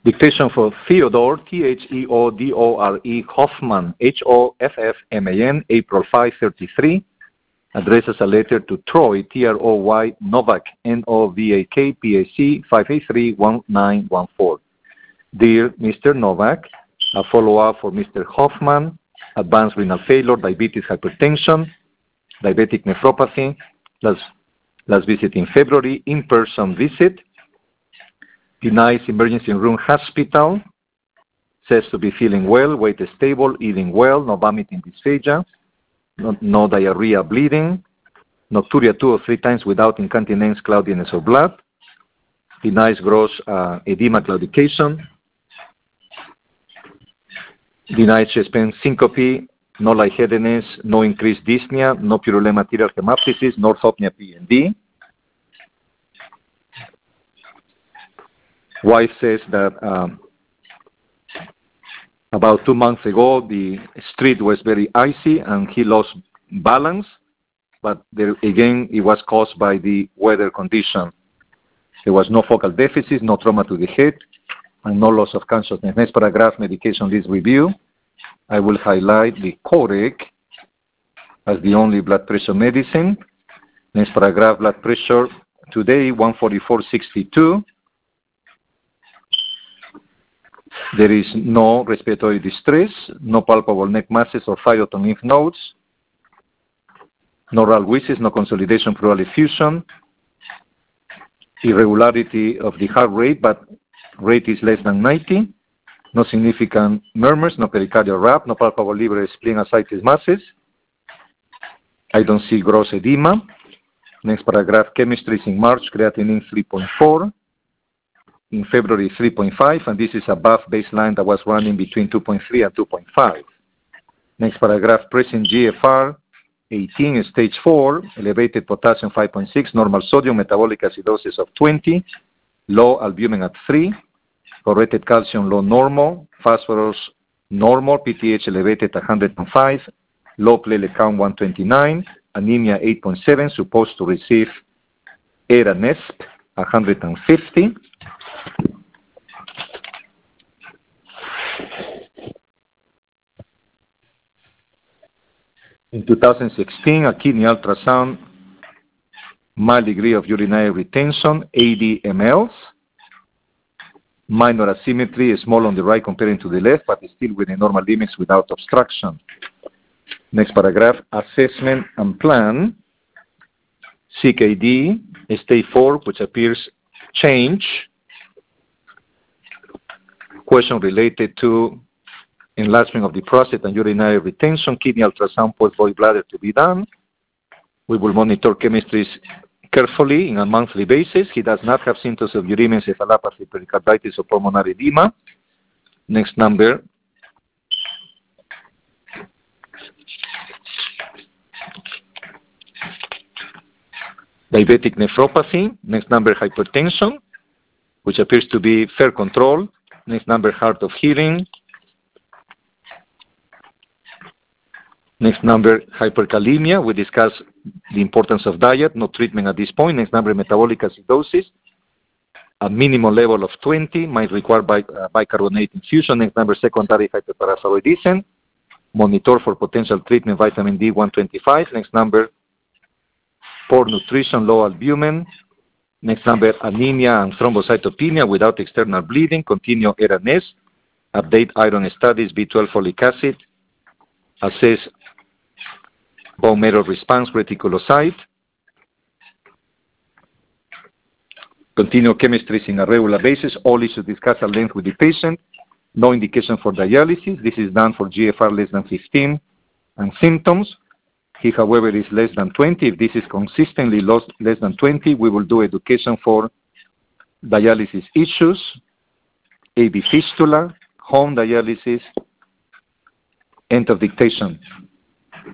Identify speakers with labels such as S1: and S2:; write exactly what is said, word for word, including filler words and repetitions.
S1: Dictation for Theodore, T H E O D O R E, Hoffman, H O F F M A N, April fifth, thirty-three. Addresses a letter to Troy, T R O Y, Novak, N O V A K, P A C, five eight three, one nine one four. Dear Mister Novak, a follow-up for Mister Hoffman, advanced renal failure, diabetes, hypertension, diabetic nephropathy, last, last visit in February, in-person visit, denies emergency room hospital, says to be feeling well, weight is stable, eating well, no vomiting, dysphagia, no, no diarrhea, bleeding, nocturia two or three times without incontinence, cloudiness or blood, denies gross uh, edema, claudication, denies chest pain, syncope, no lightheadedness, no increased dyspnea, no purulent material hemoptysis, no orthopnea P N D. Wife says that um, about two months ago, the street was very icy and he lost balance, but there, again, it was caused by the weather condition. There was no focal deficit, no trauma to the head, and no loss of consciousness. Next paragraph, medication list review. I will highlight the Coreg as the only blood pressure medicine. Next paragraph, blood pressure today, one forty-four sixty-two. There is no respiratory distress, no palpable neck masses or thyroid on lymph nodes, no oral wheezes, no consolidation pleural effusion, irregularity of the heart rate, but rate is less than ninety, no significant murmurs, no pericardial rap, no palpable liver spleen ascites masses. I don't see gross edema. Next paragraph, chemistry is in March, creatinine three point four. In February three point five, and this is above baseline that was running between two point three and two point five. Next paragraph, present G F R eighteen, stage four, elevated potassium five point six, normal sodium, metabolic acidosis of twenty, low albumin at three, corrected calcium low normal, phosphorus normal, P T H elevated one hundred five, low platelet count one twenty-nine, anemia eight point seven, supposed to receive Eranesp one hundred fifty. In two thousand sixteen, a kidney ultrasound, mild degree of urinary retention, eighty milliliters, minor asymmetry, is small on the right comparing to the left, but is still within normal limits without obstruction. Next paragraph, assessment and plan, C K D, stage four, which appears change, question related to enlargement of the prostate and urinary retention, kidney ultrasound, post-void bladder to be done. We will monitor chemistries carefully on a monthly basis. He does not have symptoms of uremia, encephalopathy, pericarditis, or pulmonary edema. Next number. Diabetic nephropathy. Next number, hypertension, which appears to be fair control. Next number, hard of hearing. Next number, hyperkalemia. We discussed the importance of diet, no treatment at this point. Next number, metabolic acidosis. A minimum level of twenty might require bi uh, bicarbonate infusion. Next number, secondary hyperparathyroidism. Monitor for potential treatment, vitamin D one twenty-five. Next number, poor nutrition, low albumin. Next number, anemia and thrombocytopenia without external bleeding. Continue Eranes. Update iron studies, B twelve folic acid. Assess bone marrow response, reticulocyte. Continue chemistries in a regular basis. All issues discussed at length with the patient. No indication for dialysis. This is done for G F R less than fifteen and symptoms. He, however, is less than twenty. If this is consistently lost, less than twenty, we will do education for dialysis issues, A V fistula, home dialysis, end of dictation.